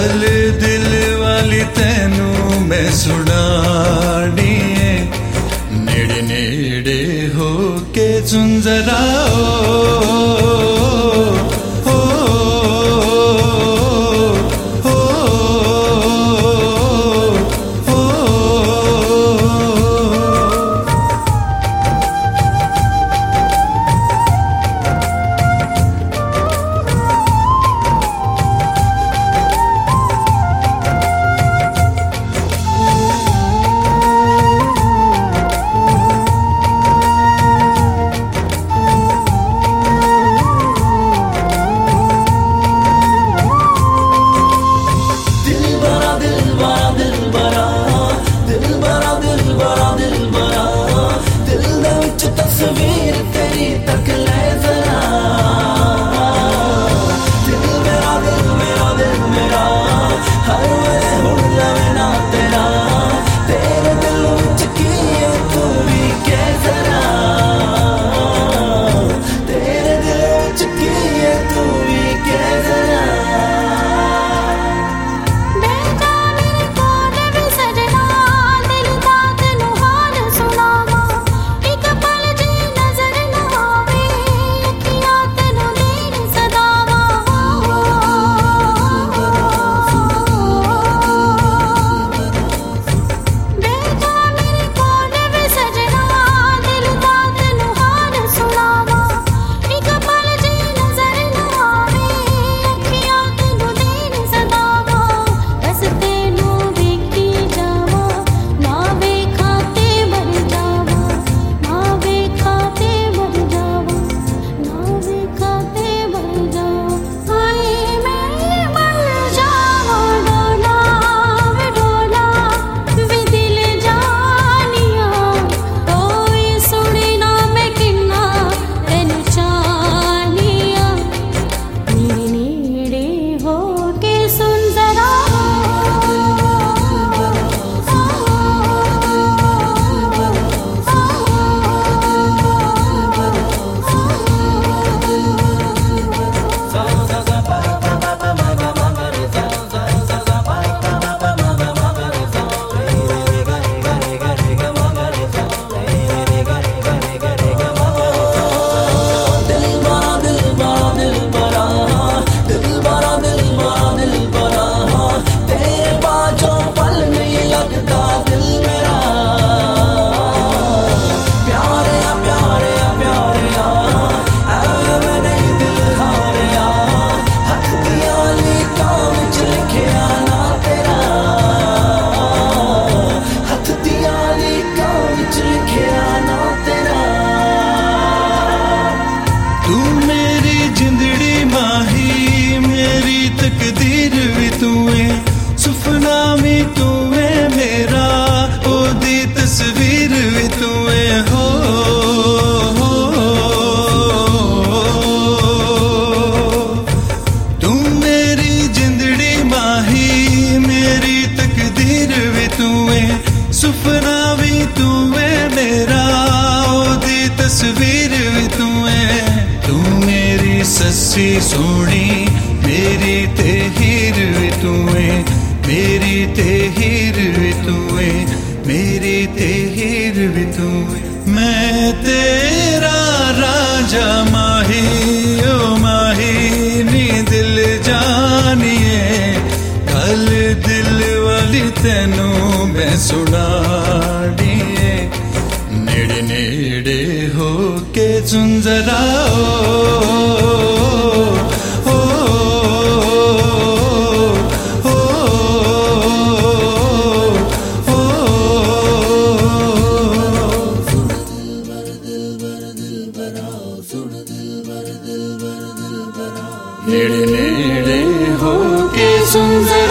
गल दिल वाली तेनू मैं सुनानी है। नेड़े नेड़े हो के सुन जरा तस्वीर तेरी तक ले जरा। दिल मेरा मेरा हर वे हुण लवे ना तेरा। तेरे दिल विच की है तू भी कह जरा। तेरे दिल विच की है तू भी कह जरा। तकदीर भी तू है, सुपना भी तू है मेरा, ओदी तस्वीर भी तू है। हो तू मेरी जिंदड़ी माही, मेरी तकदीर भी तू है, सुपना भी तू है मेरा, ओदी तस्वीर भी तू है। तू मेरी सस्सी सोनी, मेरी ते हीर भी तू है, मेरी ते हीर भी तू है, मेरी ते हीर भी तू है। मैं तेरा राजा माही, ओ माही नी दिल जानिए, गल दिल वाली तेनू मैं सुनानी है। नेड़े नेड़े हो के सुन जरा नेड़े नेड़े हो के सुन जरा।